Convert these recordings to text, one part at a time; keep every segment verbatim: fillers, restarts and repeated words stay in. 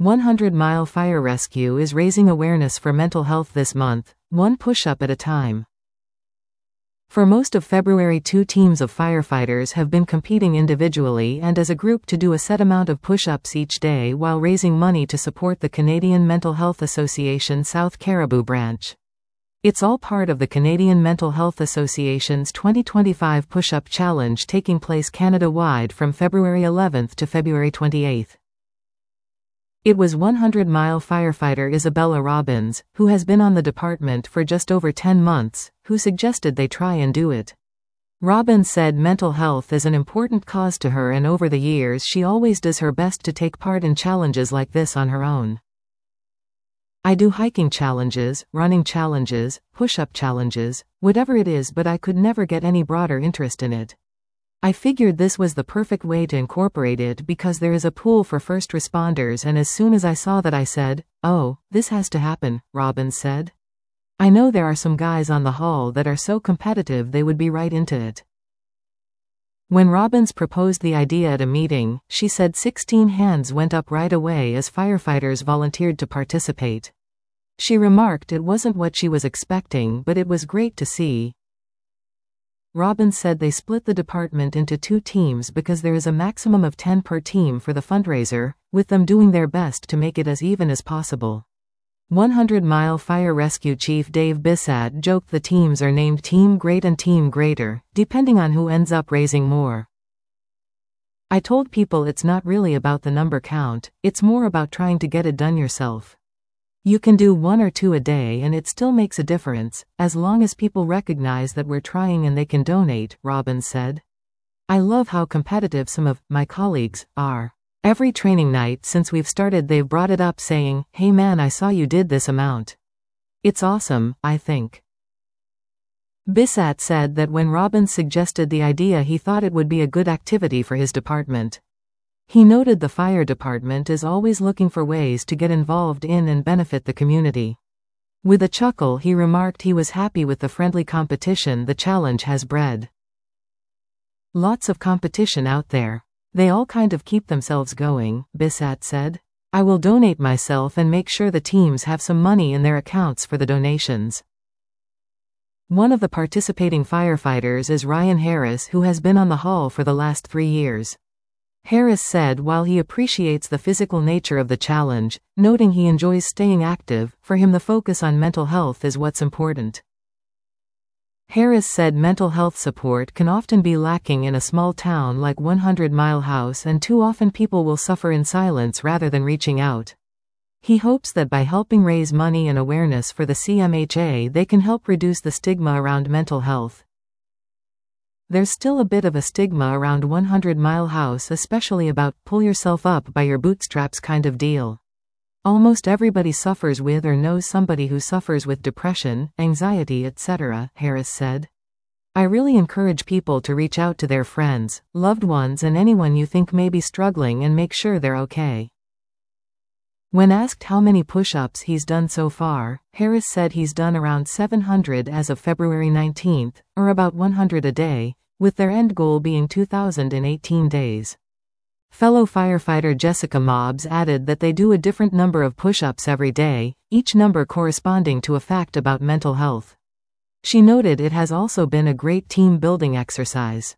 one hundred mile Fire Rescue is raising awareness for mental health this month, one push-up at a time. For most of February, two teams of firefighters have been competing individually and as a group to do a set amount of push-ups each day while raising money to support the Canadian Mental Health Association South Cariboo branch. It's all part of the Canadian Mental Health Association's twenty twenty-five Push-Up Challenge taking place Canada-wide from February eleventh to February twenty-eighth. It was one hundred mile firefighter Isabella Robbins, who has been on the department for just over ten months, who suggested they try and do it. Robbins said mental health is an important cause to her and over the years she always does her best to take part in challenges like this on her own. I do hiking challenges, running challenges, push-up challenges, whatever it is, but I could never get any broader interest in it. I figured this was the perfect way to incorporate it because there is a pool for first responders, and as soon as I saw that I said, oh, this has to happen, Robbins said. I know there are some guys on the hall that are so competitive they would be right into it. When Robbins proposed the idea at a meeting, she said sixteen hands went up right away as firefighters volunteered to participate. She remarked it wasn't what she was expecting, but it was great to see. Robbins said they split the department into two teams because there is a maximum of ten per team for the fundraiser, with them doing their best to make it as even as possible. one hundred mile Fire Rescue Chief Dave Bissett joked the teams are named Team Great and Team Greater, depending on who ends up raising more. I told people it's not really about the number count, it's more about trying to get it done yourself. You can do one or two a day and it still makes a difference, as long as people recognize that we're trying and they can donate, Robbins said. I love how competitive some of my colleagues are. Every training night since we've started they've brought it up saying, hey man, I saw you did this amount. It's awesome, I think. Bissett said that when Robbins suggested the idea he thought it would be a good activity for his department. He noted the fire department is always looking for ways to get involved in and benefit the community. With a chuckle he remarked he was happy with the friendly competition the challenge has bred. Lots of competition out there. They all kind of keep themselves going, Bissett said. I will donate myself and make sure the teams have some money in their accounts for the donations. One of the participating firefighters is Ryan Harris, who has been on the hall for the last three years. Harris said while he appreciates the physical nature of the challenge, noting he enjoys staying active, for him the focus on mental health is what's important. Harris said mental health support can often be lacking in a small town like one hundred mile House, and too often people will suffer in silence rather than reaching out. He hopes that by helping raise money and awareness for the C M H A they can help reduce the stigma around mental health. There's still a bit of a stigma around one hundred mile House, especially about pull yourself up by your bootstraps kind of deal. Almost everybody suffers with or knows somebody who suffers with depression, anxiety, et cetera, Harris said. I really encourage people to reach out to their friends, loved ones and anyone you think may be struggling and make sure they're okay. When asked how many push-ups he's done so far, Harris said he's done around seven hundred as of February nineteenth, or about one hundred a day, with their end goal being two thousand eighteen days. Fellow firefighter Jessica Mobbs added that they do a different number of push-ups every day, each number corresponding to a fact about mental health. She noted it has also been a great team-building exercise.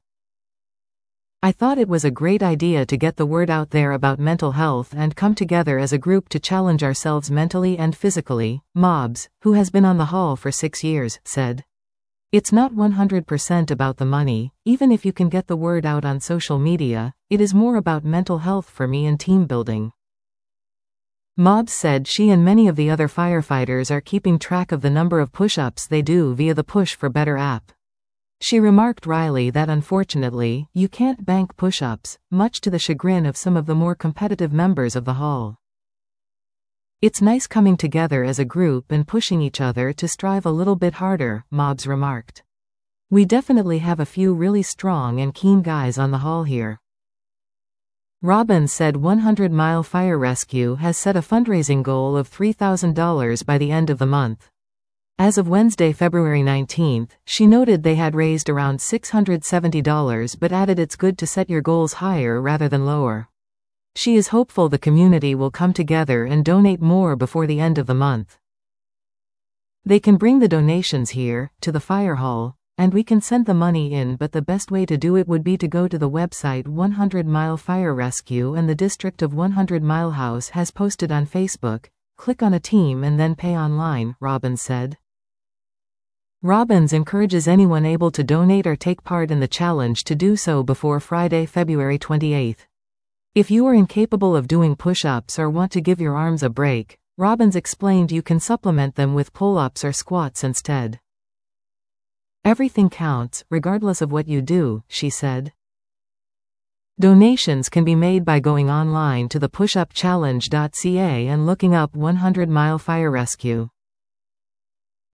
I thought it was a great idea to get the word out there about mental health and come together as a group to challenge ourselves mentally and physically, Mobbs, who has been on the hall for six years, said. It's not one hundred percent about the money, even if you can get the word out on social media, it is more about mental health for me and team building. Mobbs said she and many of the other firefighters are keeping track of the number of push-ups they do via the Push for Better app. She remarked wryly that unfortunately, you can't bank push-ups, much to the chagrin of some of the more competitive members of the hall. It's nice coming together as a group and pushing each other to strive a little bit harder, Mobbs remarked. We definitely have a few really strong and keen guys on the hall here. Robbins said one hundred mile Fire Rescue has set a fundraising goal of three thousand dollars by the end of the month. As of Wednesday, February nineteenth, she noted they had raised around six hundred seventy dollars but added it's good to set your goals higher rather than lower. She is hopeful the community will come together and donate more before the end of the month. They can bring the donations here, to the fire hall, and we can send the money in, but the best way to do it would be to go to the website one hundred mile Fire Rescue, and the district of one hundred mile House has posted on Facebook. Click on a team and then pay online, Robbins said. Robbins encourages anyone able to donate or take part in the challenge to do so before Friday, February twenty-eighth. If you are incapable of doing push-ups or want to give your arms a break, Robbins explained, you can supplement them with pull-ups or squats instead. Everything counts, regardless of what you do, she said. Donations can be made by going online to the push up challenge dot c a and looking up one hundred mile Fire Rescue.